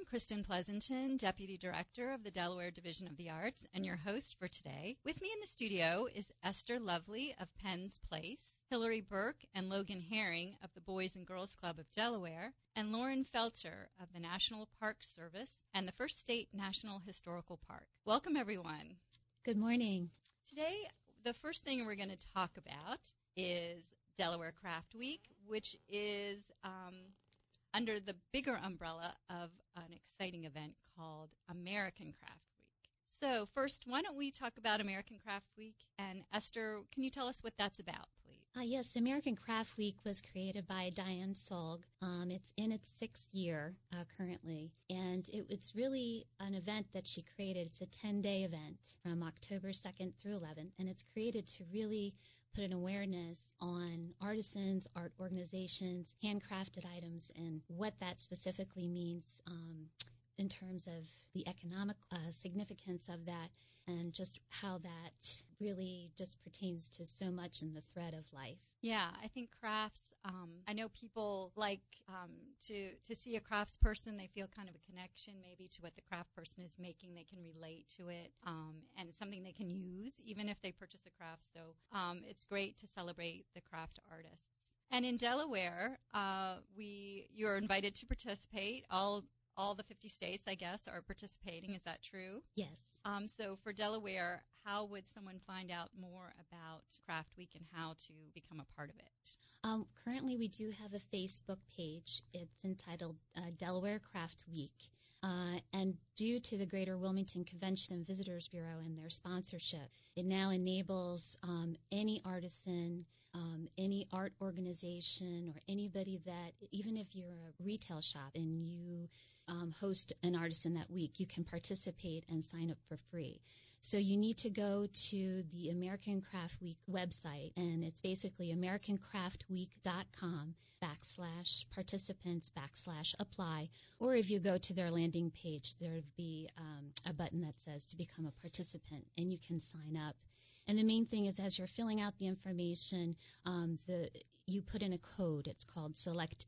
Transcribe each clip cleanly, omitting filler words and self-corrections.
I'm Kristen Pleasanton, Deputy Director of the Delaware Division of the Arts, and your host for today. With me in the studio is Esther Lovely of Penn's Place, Hillary Burke and Logan Herring of the Boys and Girls Club of Delaware, and Lauren Felter of the National Park Service and the First State National Historical Park. Welcome, everyone. Good morning. Today, the first thing we're going to talk about is Delaware Craft Week, which is under the bigger umbrella of an exciting event called American Craft Week. So first, why don't we talk about American Craft Week? And Esther, can you tell us what that's about, please? Yes, American Craft Week was created by Diane Solg. It's in its 6th year currently, and it's really an event that she created. It's a 10-day event from October 2nd through 11th, and it's created to really put an awareness on artisans, art organizations, handcrafted items, and what that specifically means in terms of the economic significance of that, and just how that really just pertains to so much in the thread of life. Yeah, I think crafts, I know people like to see a crafts person. They feel kind of a connection maybe to what the craft person is making. They can relate to it, and it's something they can use even if they purchase a craft. So it's great to celebrate the craft artists. And in Delaware, you're invited to participate. All the 50 states, I guess, are participating. Is that true? Yes. So for Delaware, how would someone find out more about Craft Week and how to become a part of it? Currently, we do have a Facebook page. It's entitled Delaware Craft Week. And due to the Greater Wilmington Convention and Visitors Bureau and their sponsorship, it now enables any artisan, any art organization, or anybody that, even if you're a retail shop and you host an artisan that week, you can participate and sign up for free. So you need to go to the American Craft Week website, and it's basically americancraftweek.com/participants/apply. Or if you go to their landing page, there would be a button that says to become a participant, and you can sign up. And the main thing is, as you're filling out the information, you put in a code. It's called Select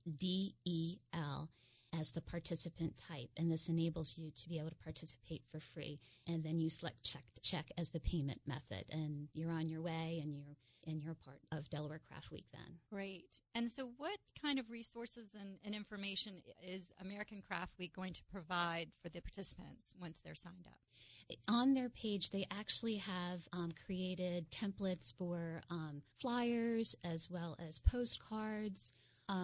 DEL as the participant type, and this enables you to be able to participate for free. And then you select check as the payment method, and you're on your way, and you're part of Delaware Craft Week then. Great. And so what kind of resources and information is American Craft Week going to provide for the participants once they're signed up? On their page, they actually have created templates for flyers as well as postcards.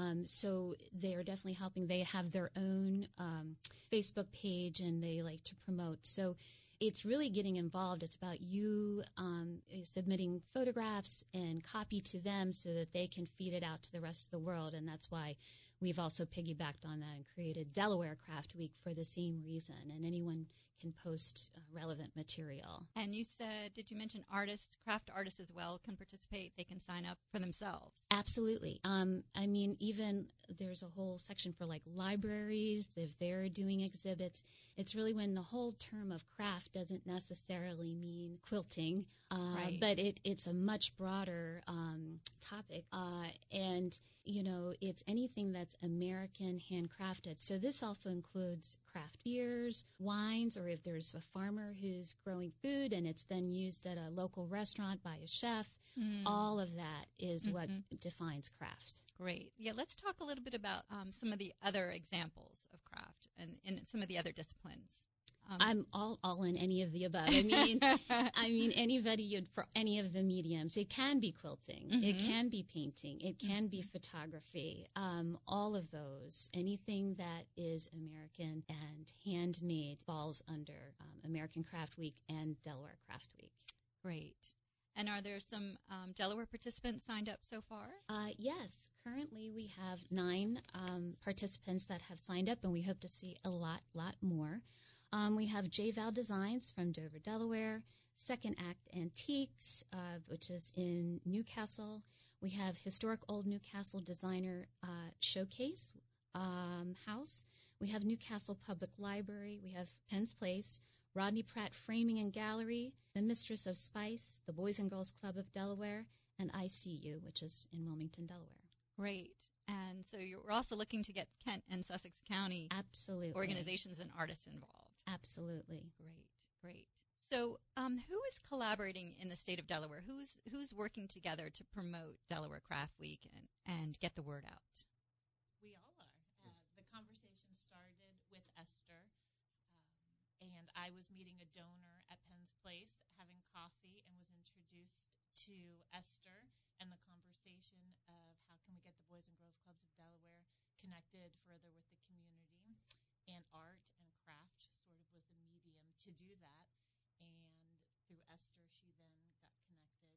So they are definitely helping. They have their own Facebook page, and they like to promote. So it's really getting involved. It's about you submitting photographs and copy to them so that they can feed it out to the rest of the world. And that's why we've also piggybacked on that and created Delaware Craft Week for the same reason. And anyone can post relevant material. And you said, did you mention artists, craft artists as well can participate? They can sign up for themselves. Absolutely. I mean, even there's a whole section for like libraries, if they're doing exhibits. It's really when the whole term of craft doesn't necessarily mean quilting, right. But it's a much broader topic. And, you know, it's anything that's American handcrafted. So this also includes craft beers, wines, or if there's a farmer who's growing food and it's then used at a local restaurant by a chef, all of that is what defines craft. Great. Yeah, let's talk a little bit about some of the other examples of craft and in some of the other disciplines. I'm all in any of the above. I mean, anybody for any of the mediums. It can be quilting. It can be painting. It can be photography. All of those. Anything that is American and handmade falls under American Craft Week and Delaware Craft Week. Great. And are there some Delaware participants signed up so far? Yes. Currently, we have 9 participants that have signed up, and we hope to see a lot more. We have J. Val Designs from Dover, Delaware, Second Act Antiques, which is in Newcastle. We have Historic Old Newcastle Designer Showcase House. We have Newcastle Public Library. We have Penn's Place, Rodney Pratt Framing and Gallery, The Mistress of Spice, the Boys and Girls Club of Delaware, and ICU, which is in Wilmington, Delaware. Great. And so we're also looking to get Kent and Sussex County Absolutely. organizations and artists involved. Absolutely. Great. So who is collaborating in the state of Delaware? Who's working together to promote Delaware Craft Week and get the word out? We all are. The conversation started with Esther, and I was meeting a donor at Penn's Place, having coffee, and was introduced to Esther and the conversation of how can we get the Boys and Girls Clubs of Delaware connected further with the community, and art and craft sort of was the medium to do that. And through Esther, she then got connected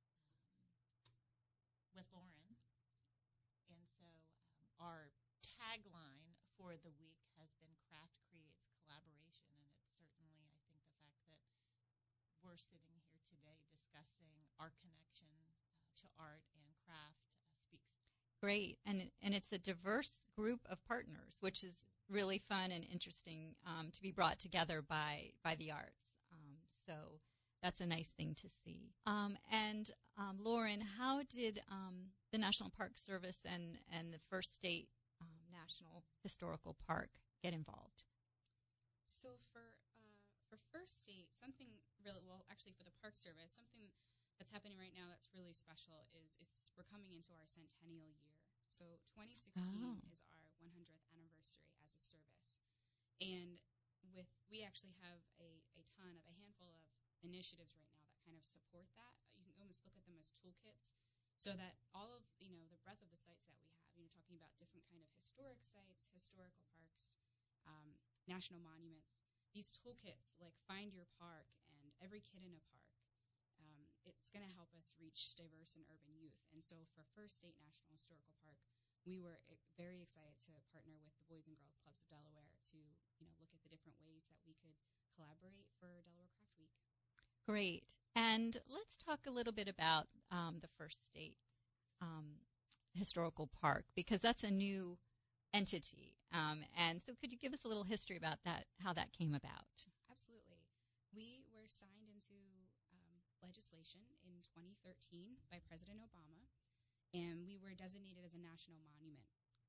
with Lauren. And so our tagline for the week has been Craft Creates Collaboration. And it's certainly, I think, the fact that we're sitting here today discussing our connection to art and craft speaks. Great. And it's a diverse group of partners, which is really fun and interesting to be brought together by the arts. So that's a nice thing to see. And Lauren, how did the National Park Service and the First State National Historical Park get involved? So for First State, something really, well, actually for the Park Service, something that's happening right now that's really special is we're coming into our centennial year. So 2016 is our 100th anniversary as a service. And we actually have a handful of initiatives right now that kind of support that. You can almost look at them as toolkits, so that all of, the breadth of the sites that we have, talking about different kind of historic sites, historical parks, national monuments, these toolkits like Find Your Park and Every Kid in a Park, it's going to help us reach diverse and urban youth. And so for First State National Historical Park, we were very excited to partner with the Boys and Girls Clubs of Delaware to, look at the different ways that we could collaborate for Delaware Craft Week. Great. And let's talk a little bit about the First State Historical Park, because that's a new entity. And so could you give us a little history about that, how that came about? Absolutely. We were signed into legislation in 2013 by President Obama, and we were designated as a national monument.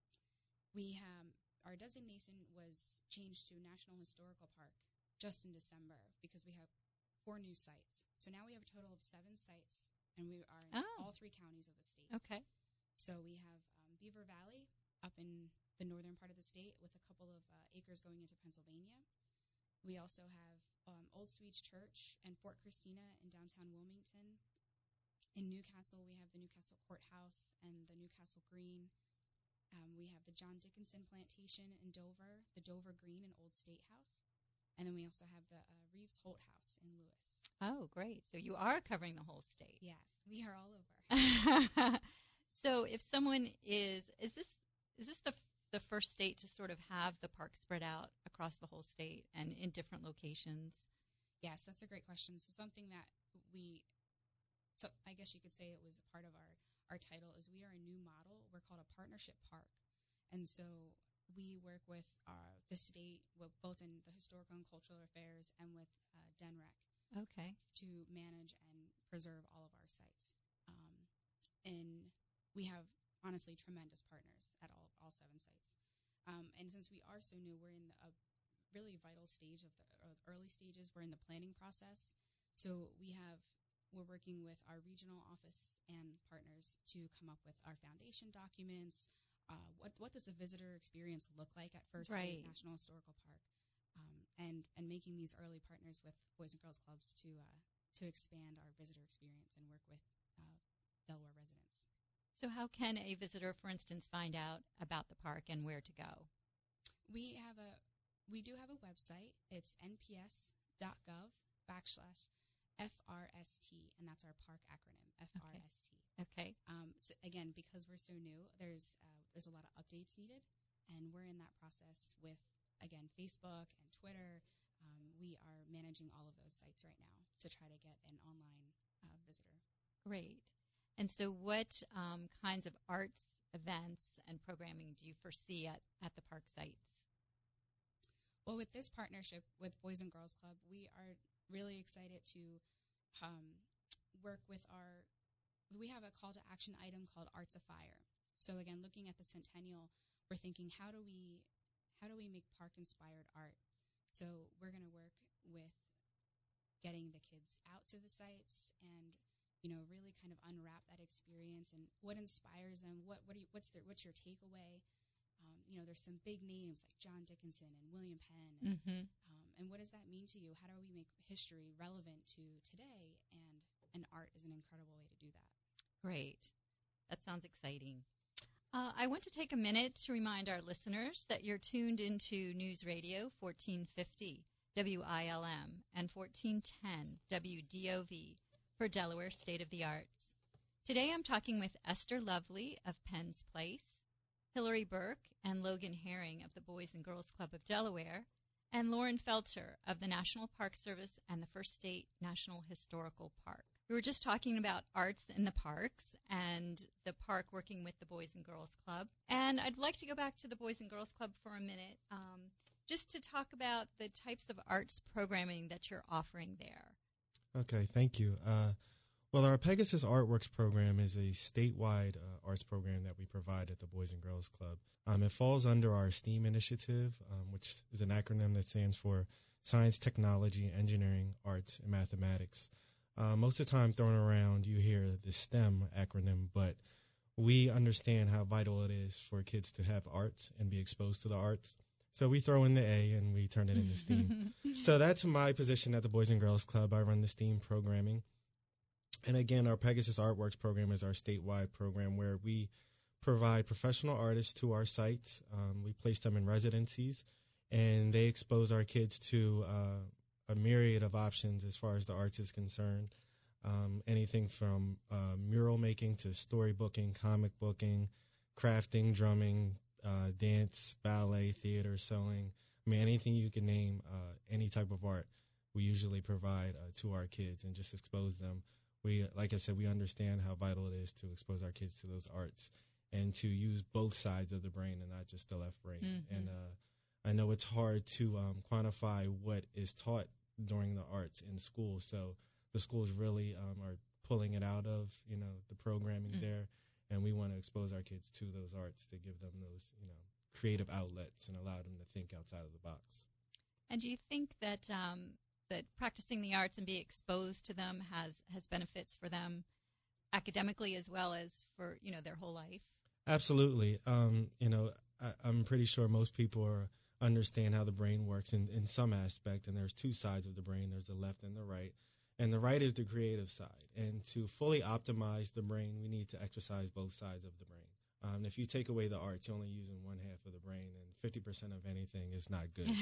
Our designation was changed to National Historical Park just in December because we have 4 new sites. So now we have a total of 7 sites, and we are in all 3 counties of the state. Okay. So we have Beaver Valley up in the northern part of the state with a couple of acres going into Pennsylvania. We also have Old Swede Church and Fort Christina in downtown Wilmington. In Newcastle, we have the Newcastle Courthouse and the Newcastle Green. We have the John Dickinson Plantation in Dover, the Dover Green and Old State House. And then we also have the Reeves Holt House in Lewis. Oh, great. So you are covering the whole state. Yes, we are all over. So if someone is this the first state to sort of have the park spread out across the whole state and in different locations? Yes, that's a great question. So something that so I guess you could say it was a part of our title is we are a new model. We're called a partnership park. And so we work with the state, both in the historical and cultural affairs and with DENREC. Okay. To manage and preserve all of our sites. And we have, honestly, tremendous partners at all 7 sites. And since we are so new, we're in a really vital stage of the early stages. We're in the planning process. So we're working with our regional office and partners to come up with our foundation documents. What does the visitor experience look like at First State National Historical Park? And making these early partners with Boys and Girls Clubs to expand our visitor experience and work with Delaware residents. So how can a visitor, for instance, find out about the park and where to go? We do have a website. It's nps.gov/FRST, and that's our park acronym, FRST. Okay. So again, because we're so new, there's a lot of updates needed, and we're in that process with, again, Facebook and Twitter. We are managing all of those sites right now to try to get an online visitor. Great. And so what kinds of arts, events, and programming do you foresee at the park sites? Well, with this partnership with Boys and Girls Club, we are really excited to work with we have a call to action item called Arts Afire. So again, looking at the Centennial, we're thinking, how do we make park-inspired art? So we're going to work with getting the kids out to the sites and, really kind of unwrap that experience and what inspires them. What's your takeaway? There's some big names like John Dickinson and William Penn. And what does that mean to you? How do we make history relevant to today? And art is an incredible way to do that. Great. That sounds exciting. I want to take a minute to remind our listeners that you're tuned into News Radio 1450 WILM and 1410 WDOV for Delaware State of the Arts. Today I'm talking with Esther Lovely of Penn's Place, Hillary Burke and Logan Herring of the Boys and Girls Club of Delaware, and Lauren Felter of the National Park Service and the First State National Historical Park. We were just talking about arts in the parks and the park working with the Boys and Girls Club. And I'd like to go back to the Boys and Girls Club for a minute, just to talk about the types of arts programming that you're offering there. Okay, thank you. Well, our Pegasus Artworks program is a statewide arts program that we provide at the Boys and Girls Club. It falls under our STEAM initiative, which is an acronym that stands for Science, Technology, Engineering, Arts, and Mathematics. Most of the time thrown around, you hear the STEM acronym, but we understand how vital it is for kids to have arts and be exposed to the arts. So we throw in the A and we turn it into STEAM. So that's my position at the Boys and Girls Club. I run the STEAM programming. And again, our Pegasus Artworks program is our statewide program where we provide professional artists to our sites. We place them in residencies, and they expose our kids to a myriad of options as far as the arts is concerned. Anything from mural making to storybooking, comic booking, crafting, drumming, dance, ballet, theater, sewing. I mean, anything you can name, any type of art, we usually provide to our kids and just expose them. We, like I said, we understand how vital it is to expose our kids to those arts and to use both sides of the brain and not just the left brain. Mm-hmm. And I know it's hard to quantify what is taught during the arts in school. So the schools really are pulling it out of, the programming there. And we want to expose our kids to those arts to give them those, creative outlets and allow them to think outside of the box. And do you think that that practicing the arts and being exposed to them has benefits for them academically as well as for, their whole life? Absolutely. I'm pretty sure most people understand how the brain works in some aspect, and there's two sides of the brain. There's the left and the right. And the right is the creative side. And to fully optimize the brain, we need to exercise both sides of the brain. If you take away the arts, you're only using one half of the brain, and 50% of anything is not good.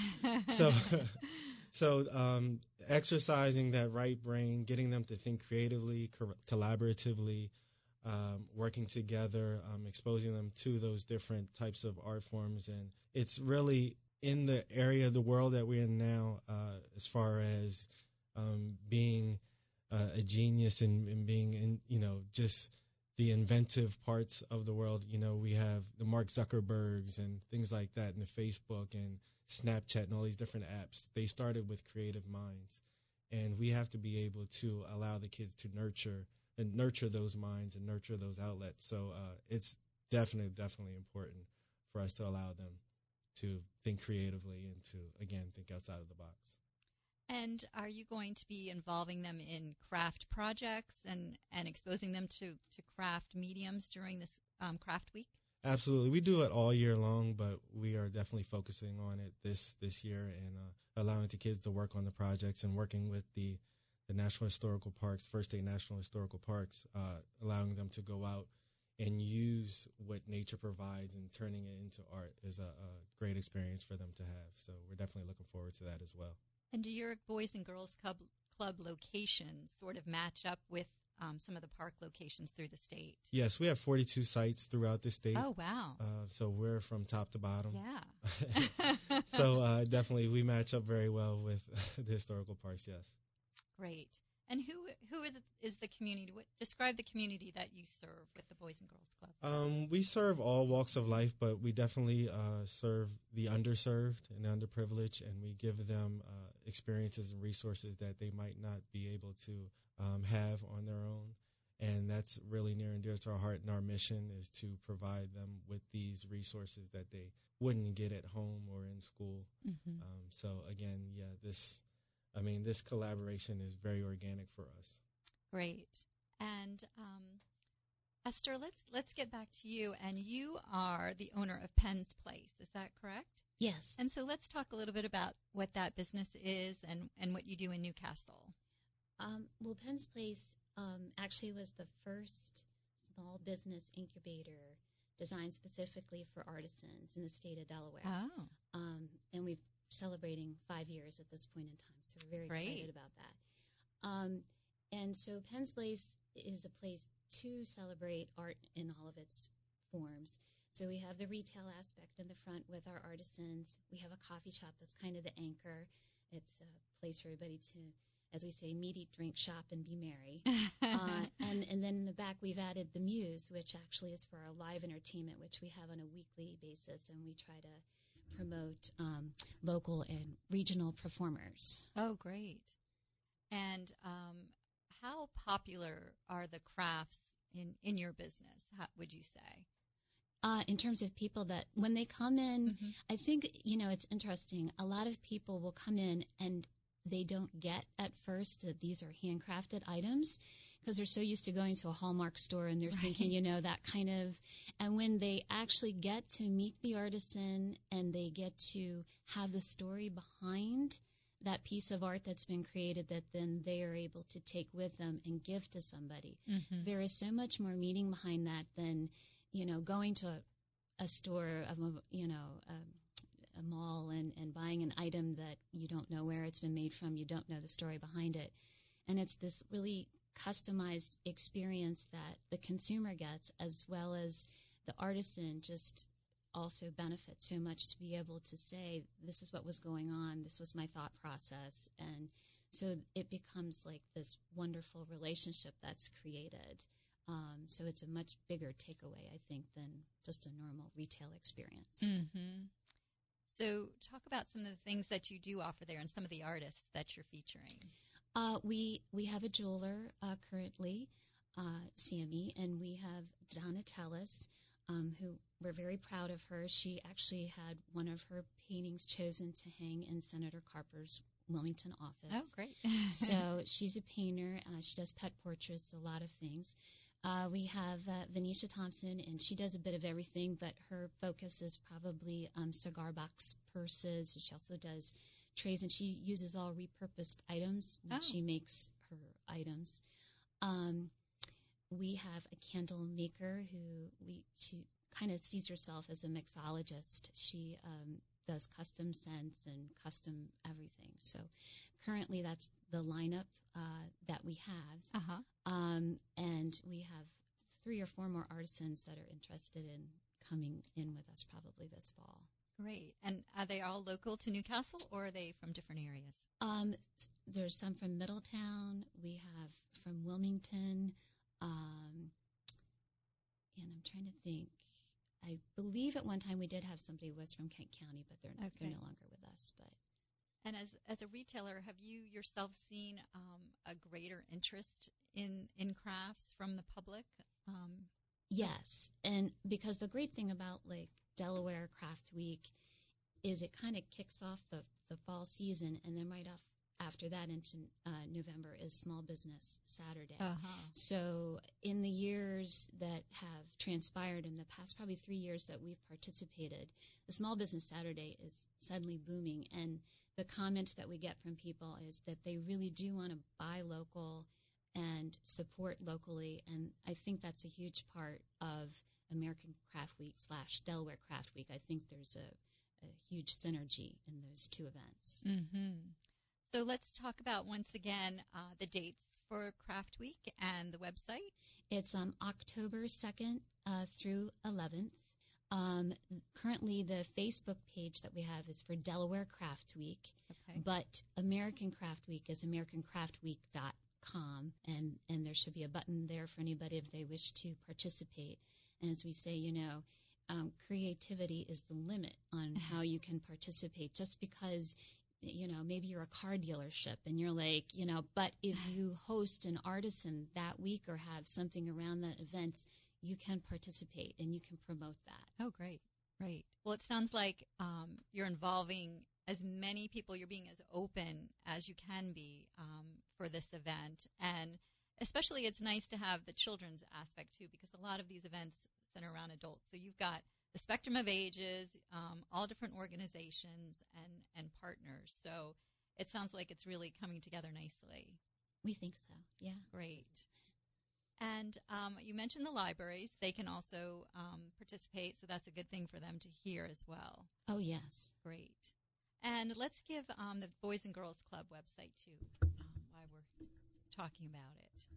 So exercising that right brain, getting them to think creatively, collaboratively, working together, exposing them to those different types of art forms. And it's really in the area of the world that we're in now, as far as being a genius and being in, just the inventive parts of the world. We have the Mark Zuckerbergs and things like that, and the Facebook and Snapchat and all these different apps. They started with creative minds, and we have to be able to allow the kids to nurture those minds and nurture those outlets. So it's definitely important for us to allow them to think creatively and to, again, think outside of the box. And are you going to be involving them in craft projects and exposing them to craft mediums during this craft week? Absolutely. We do it all year long, but we are definitely focusing on it this year and allowing the kids to work on the projects and working with the National Historical Parks, First State National Historical Parks, allowing them to go out and use what nature provides and turning it into art is a great experience for them to have. So we're definitely looking forward to that as well. And do your Boys and Girls Club locations sort of match up with some of the park locations through the state? Yes, we have 42 sites throughout the state. Oh, wow. So we're from top to bottom. Yeah. So definitely we match up very well with the historical parks, yes. Great. And who is the community? Describe the community that you serve with the Boys and Girls Club. We serve all walks of life, but we definitely serve the underserved and underprivileged, and we give them experiences and resources that they might not be able to have on their own. And that's really near and dear to our heart, and our mission is to provide them with these resources that they wouldn't get at home or in school. Mm-hmm. So again, this collaboration is very organic for us. Great. And Esther, let's get back to you. And you are the owner of Penn's Place. Is that correct? Yes. And so let's talk a little bit about what that business is and what you do in Newcastle. Well, Penn's Place actually was the first small business incubator designed specifically for artisans in the state of Delaware. Oh. And we're celebrating 5 years at this point in time, so we're very excited about that. And so Penn's Place is a place to celebrate art in all of its forms. So we have the retail aspect in the front with our artisans. We have a coffee shop that's kind of the anchor. It's a place for everybody to, as we say, meet, eat, drink, shop, and be merry. And then in the back, we've added the Muse, which actually is for our live entertainment, which we have on a weekly basis, and we try to promote local and regional performers. Oh, great. And how popular are the crafts in your business, would you say? In terms of people that, when they come in, Mm-hmm. I think, it's interesting. A lot of people will come in and they don't get at first that these are handcrafted items because they're so used to going to a Hallmark store and they're thinking, that kind of, and when they actually get to meet the artisan and they get to have the story behind that piece of art that's been created that then they are able to take with them and give to somebody. Mm-hmm. There is so much more meaning behind that than, going to a store, a mall and buying an item that you don't know where it's been made from, you don't know the story behind it. And it's this really customized experience that the consumer gets, as well as the artisan just also benefits so much to be able to say, this is what was going on, this was my thought process. And so it becomes like this wonderful relationship that's created. So it's a much bigger takeaway, I think, than just a normal retail experience. Mm-hmm. So talk about some of the things that you do offer there and some of the artists that you're featuring. We have a jeweler currently, Sammy, and we have Donna Tellis, who we're very proud of her. She actually had one of her paintings chosen to hang in Senator Carper's Wilmington office. Oh, great. So she's a painter. She does pet portraits, a lot of things. We have Venetia Thompson, and she does a bit of everything, but her focus is probably cigar box purses. She also does trays, and she uses all repurposed items when she makes her items. We have a candle maker she kind of sees herself as a mixologist. She does custom scents and custom everything. So currently that's the lineup that we have. Uh-huh. And we have 3 or 4 more artisans that are interested in coming in with us probably this fall. Great. And are they all local to Newcastle, or are they from different areas? There's some from Middletown. We have from Wilmington. And I'm trying to think. I believe at one time we did have somebody who was from Kent County, but they're no longer with us. But And as a retailer, have you yourself seen a greater interest in crafts from the public? Yes, and because the great thing about like Delaware Craft Week is it kind of kicks off the fall season, and then right after that into November is Small Business Saturday. Uh-huh. So in the years that have transpired in the past probably 3 years that we've participated, the Small Business Saturday is suddenly booming, and the comment that we get from people is that they really do want to buy local and support locally, and I think that's a huge part of American Craft Week / Delaware Craft Week. I think there's a huge synergy in those 2 events. Mm-hmm. So let's talk about, once again, the dates for Craft Week and the website. It's October 2nd through 11th. Currently, the Facebook page that we have is for Delaware Craft Week, but American Craft Week is americancraftweek.com, and there should be a button there for anybody if they wish to participate. And as we say, creativity is the limit on how you can participate. Just because maybe you're a car dealership and you're like, but if you host an artisan that week or have something around that event, you can participate and you can promote that. Oh, great. Right. Well, it sounds like you're involving as many people, you're being as open as you can be for this event. And especially it's nice to have the children's aspect too, because a lot of these events center around adults. So you've got the spectrum of ages, all different organizations and partners. So it sounds like it's really coming together nicely. We think so, yeah. Great. And you mentioned the libraries. They can also participate, so that's a good thing for them to hear as well. Oh, yes. Great. And let's give the Boys and Girls Club website, too, while we're talking about it. It's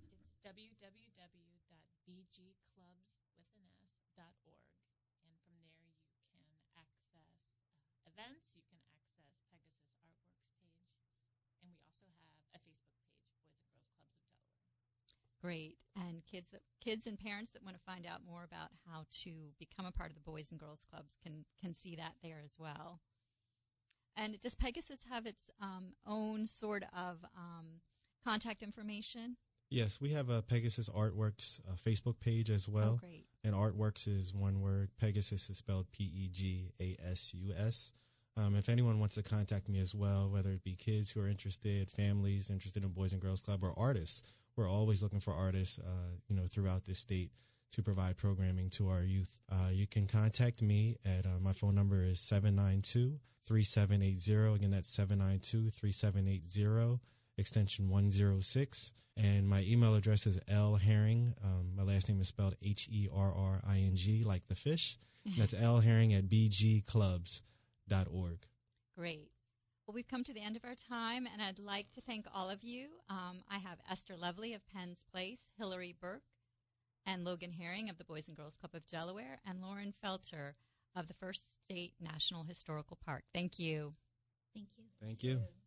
www.bgclubs.org. And from there you can access events, you can access Pegasus Artworks page, and we also have a Facebook page, Boys and Girls Clubs of Delaware. Great. And kids and parents that want to find out more about how to become a part of the Boys and Girls Clubs can see that there as well. And does Pegasus have its own sort of contact information? Yes, we have a Pegasus Artworks Facebook page as well. Oh, great. And Artworks is one word. Pegasus is spelled Pegasus. If anyone wants to contact me as well, whether it be kids who are interested, families interested in Boys and Girls Club, or artists, we're always looking for artists, throughout this state to provide programming to our youth. You can contact me at my phone number is 792-3780. Again, that's 792-3780, extension 106. And my email address is lherring. My last name is spelled Herring, like the fish. That's lherring@bgclubs.org. Great. Well, we've come to the end of our time, and I'd like to thank all of you. I have Esther Lovely of Penn's Place, Hillary Burke, and Logan Herring of the Boys and Girls Club of Delaware, and Lauren Felter of the First State National Historical Park. Thank you. Thank you. Thank you.